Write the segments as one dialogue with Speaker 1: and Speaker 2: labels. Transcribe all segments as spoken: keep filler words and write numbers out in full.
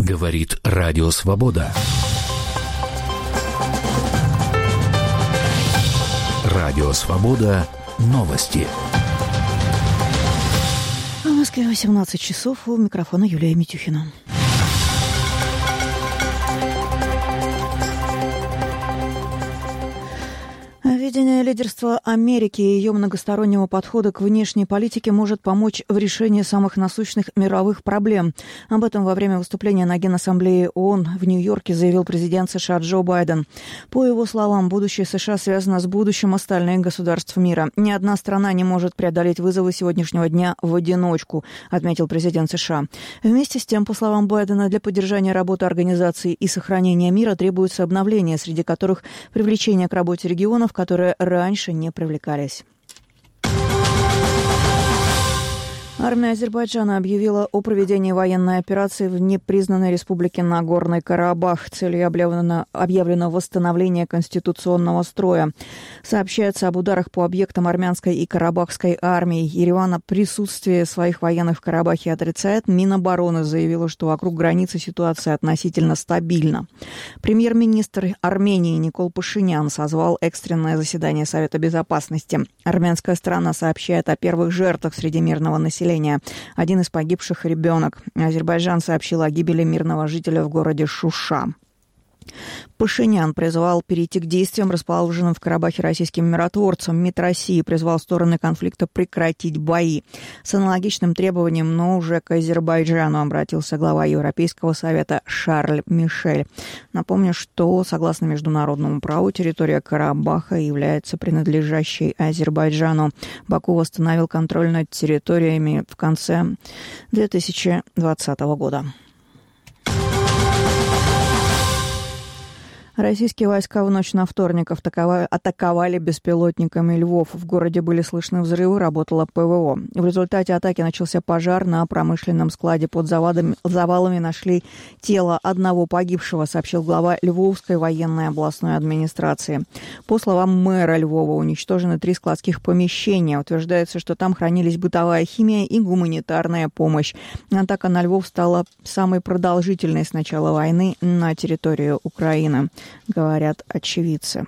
Speaker 1: Говорит Радио Свобода. Радио Свобода. Новости.
Speaker 2: В Москве восемнадцать часов. У микрофона Юлия Митюхина. Видение лидерства Америки и ее многостороннего подхода к внешней политике может помочь в решении самых насущных мировых проблем. Об этом во время выступления на Генассамблее ООН в Нью-Йорке заявил президент США Джо Байден. По его словам, будущее США связано с будущим остальных государств мира. Ни одна страна не может преодолеть вызовы сегодняшнего дня в одиночку, отметил президент США. Вместе с тем, по словам Байдена, для поддержания работы организации и сохранения мира требуется обновление, среди которых привлечение к работе регионов, которые раньше не привлекались. Армия Азербайджана объявила о проведении военной операции в непризнанной республике Нагорный Карабах. Целью объявлено, объявлено восстановление конституционного строя. Сообщается об ударах по объектам армянской и карабахской армии. Ереван о присутствии своих военных в Карабахе отрицает. Минобороны заявила, что вокруг границы ситуация относительно стабильна. Премьер-министр Армении Никол Пашинян созвал экстренное заседание Совета Безопасности. Армянская сторона сообщает о первых жертвах среди мирного населения. Один из погибших – ребенок. Азербайджан сообщил о гибели мирного жителя в городе Шуша. Пашинян призвал перейти к действиям, расположенным в Карабахе российским миротворцам. МИД России призвал стороны конфликта прекратить бои. С аналогичным требованием, но уже к Азербайджану обратился глава Европейского совета Шарль Мишель. Напомню, что, согласно международному праву, территория Карабаха является принадлежащей Азербайджану. Баку восстановил контроль над территориями в конце две тысячи двадцатого года. Российские войска в ночь на вторник атаковали беспилотниками Львов. В городе были слышны взрывы, работало ПВО. В результате атаки начался пожар на промышленном складе. Под завалами, завалами нашли тело одного погибшего, сообщил глава Львовской военной областной администрации. По словам мэра Львова, уничтожены три складских помещения. Утверждается, что там хранились бытовая химия и гуманитарная помощь. Атака на Львов стала самой продолжительной с начала войны на территории Украины, говорят очевидцы.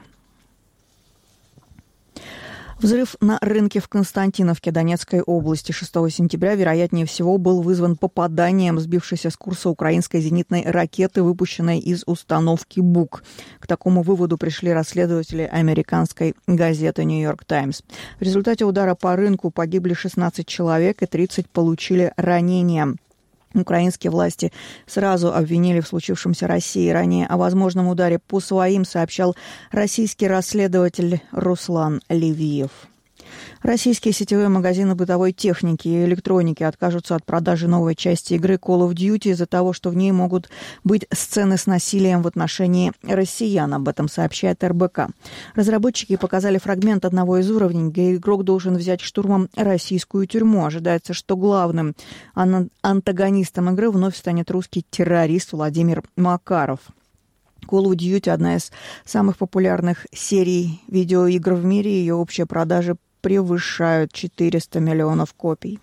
Speaker 2: Взрыв на рынке в Константиновке Донецкой области шестого сентября, вероятнее всего, был вызван попаданием сбившейся с курса украинской зенитной ракеты, выпущенной из установки «Бук». К такому выводу пришли расследователи американской газеты «Нью-Йорк Таймс». В результате удара по рынку погибли шестнадцать человек и тридцать получили ранения. Украинские власти сразу обвинили в случившемся России. Ранее о возможном ударе по своим сообщал российский расследователь Руслан Левиев. Российские сетевые магазины бытовой техники и электроники откажутся от продажи новой части игры Call of Duty из-за того, что в ней могут быть сцены с насилием в отношении россиян. Об этом сообщает эр бэ ка. Разработчики показали фрагмент одного из уровней, где игрок должен взять штурмом российскую тюрьму. Ожидается, что главным антагонистом игры вновь станет русский террорист Владимир Макаров. Call of Duty – одна из самых популярных серий видеоигр в мире. Ее общие продажи превышают четыреста миллионов копий.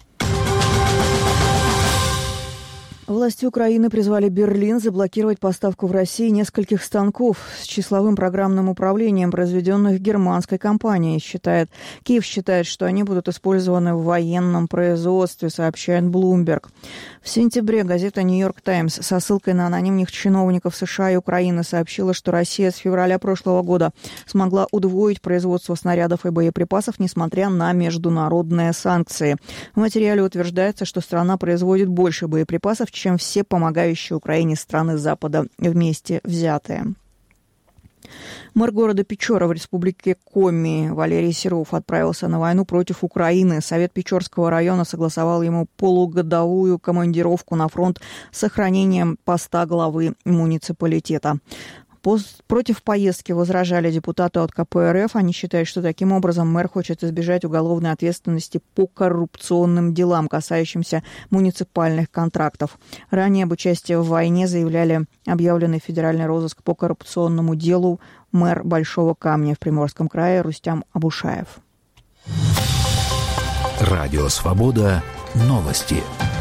Speaker 2: Власти Украины призвали Берлин заблокировать поставку в России нескольких станков с числовым программным управлением, произведенных германской компанией. Считает, Киев считает, что они будут использованы в военном производстве, сообщает Bloomberg. В сентябре газета «Нью-Йорк Таймс» со ссылкой на анонимных чиновников США и Украины сообщила, что Россия с февраля прошлого года смогла удвоить производство снарядов и боеприпасов, несмотря на международные санкции. В материале утверждается, что страна производит больше боеприпасов, чем все помогающие Украине страны Запада вместе взятые. Мэр города Печора в республике Коми Валерий Серов отправился на войну против Украины. Совет Печорского района согласовал ему полугодовую командировку на фронт с сохранением поста главы муниципалитета. Против поездки возражали депутаты от ка пэ эр эф. Они считают, что таким образом мэр хочет избежать уголовной ответственности по коррупционным делам, касающимся муниципальных контрактов. Ранее об участии в войне заявляли объявленный федеральный розыск по коррупционному делу мэр Большого Камня в Приморском крае Рустям Абушаев.
Speaker 1: Радио «Свобода». Новости.